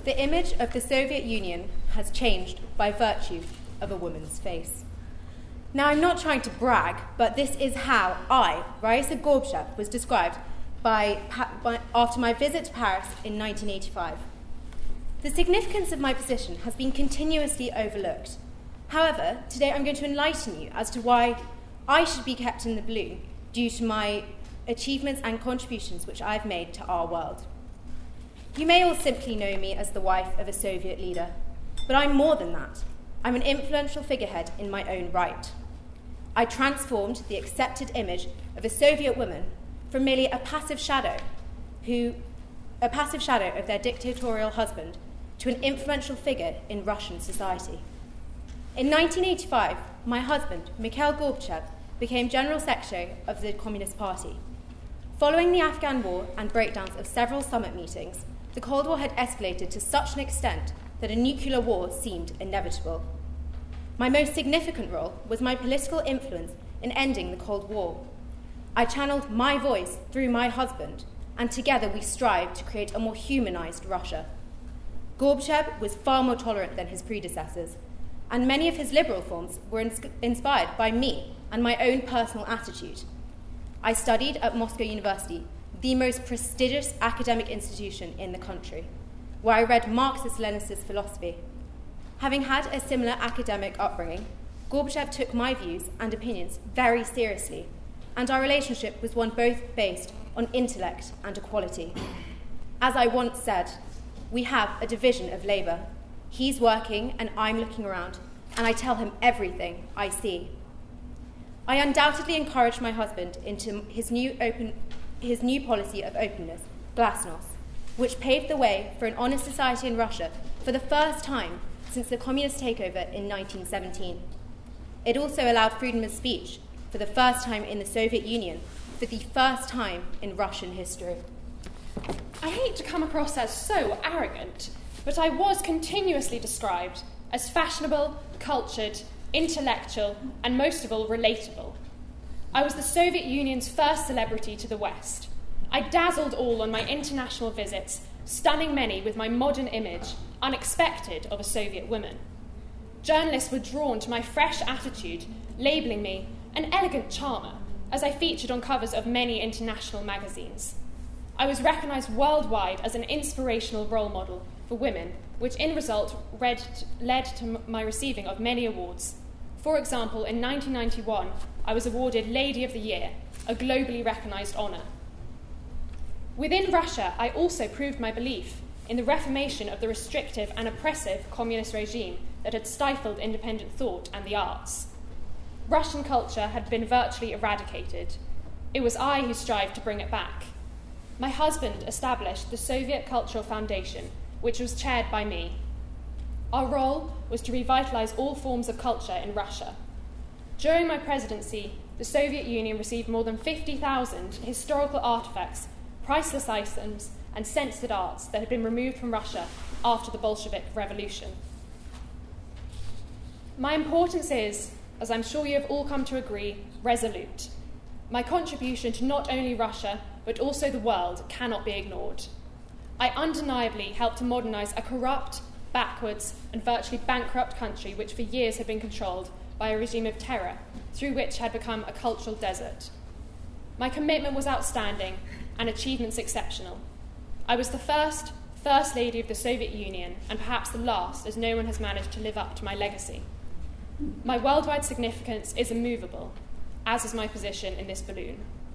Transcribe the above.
the image of the Soviet Union has changed by virtue of a woman's face. Now, I'm not trying to brag, but this is how I, Raisa Gorbchev, was described after my visit to Paris in 1985. The significance of my position has been continuously overlooked. However, today I'm going to enlighten you as to why I should be kept in the blue due to my achievements and contributions which I've made to our world. You may all simply know me as the wife of a Soviet leader, but I'm more than that. I'm an influential figurehead in my own right. I transformed the accepted image of a Soviet woman from merely a passive shadow of their dictatorial husband to an influential figure in Russian society. In 1985, my husband, Mikhail Gorbchev, became General Secretary of the Communist Party. Following the Afghan War and breakdowns of several summit meetings, the Cold War had escalated to such an extent that a nuclear war seemed inevitable. My most significant role was my political influence in ending the Cold War. I channeled my voice through my husband, and together we strived to create a more humanized Russia. Gorbchev was far more tolerant than his predecessors, and many of his liberal forms were inspired by me and my own personal attitude. I studied at Moscow University, the most prestigious academic institution in the country, where I read Marxist-Leninist philosophy. Having had a similar academic upbringing, Gorbchev took my views and opinions very seriously, and our relationship was one both based on intellect and equality. As I once said, we have a division of labour. He's working and I'm looking around, and I tell him everything I see. I undoubtedly encouraged my husband into his new policy of openness, glasnost, which paved the way for an honest society in Russia for the first time since the communist takeover in 1917. It also allowed freedom of speech for the first time in the Soviet Union, for the first time in Russian history. I hate to come across as so arrogant, but I was continuously described as fashionable, cultured, intellectual, and most of all, relatable. I was the Soviet Union's first celebrity to the West. I dazzled all on my international visits, stunning many with my modern image, unexpected of a Soviet woman. Journalists were drawn to my fresh attitude, labelling me an elegant charmer, as I featured on covers of many international magazines. I was recognised worldwide as an inspirational role model for women, which in result led to my receiving of many awards. For example, in 1991, I was awarded Lady of the Year, a globally recognised honour. Within Russia, I also proved my belief in the reformation of the restrictive and oppressive communist regime that had stifled independent thought and the arts. Russian culture had been virtually eradicated. It was I who strived to bring it back. My husband established the Soviet Cultural Foundation, which was chaired by me. Our role was to revitalise all forms of culture in Russia. During my presidency, the Soviet Union received more than 50,000 historical artefacts, priceless items, and censored arts that had been removed from Russia after the Bolshevik Revolution. My importance is, as I'm sure you have all come to agree, resolute. My contribution to not only Russia, but also the world cannot be ignored. I undeniably helped to modernise a corrupt, backwards, and virtually bankrupt country which for years had been controlled by a regime of terror, through which had become a cultural desert. My commitment was outstanding and achievements exceptional. I was the first Lady of the Soviet Union, and perhaps the last, as no one has managed to live up to my legacy. My worldwide significance is immovable, as is my position in this balloon.